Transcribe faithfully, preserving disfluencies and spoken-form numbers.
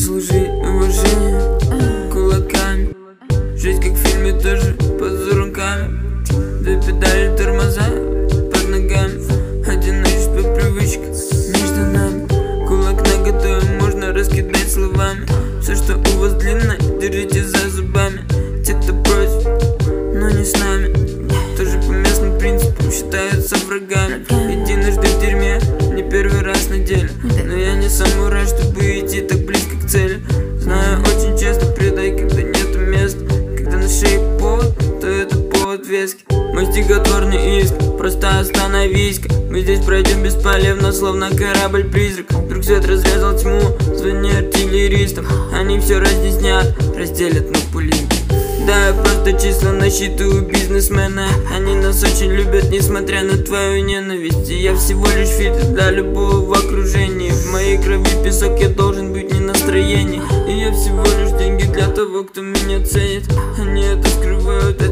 заслужи уважение кулаками. Жизнь как в фильме, тоже под руками. Две педали, тормоза под ногами. Одиночество, привычка между нами. Кулак наготове, можно раскидать словами. Все, что у вас длинное, держите за зубами. Те, кто против, но не с нами, тоже по местным принципам считаются врагами. Единожды в дерьме, не первый раз на деле. Но я не самурай, чтобы идти так близко к цели. Знаю, очень часто предай, когда нету места. Когда на шее повод, то это повод веский. Мой стихотворный иск, просто остановись-ка. Мы здесь пройдем бесполезно, словно корабль-призрак. Вдруг свет разрезал тьму, звони артиллеристам. Они все разнеснят, разделят на пули. Да, я просто числа насчитываю бизнесмена. Они нас очень любят, несмотря на твою ненависть. И я всего лишь фильтр для любого в окружении. В моей крови песок, я должен быть не настроение. И я всего лишь деньги для того, кто меня ценит. Они это скрывают.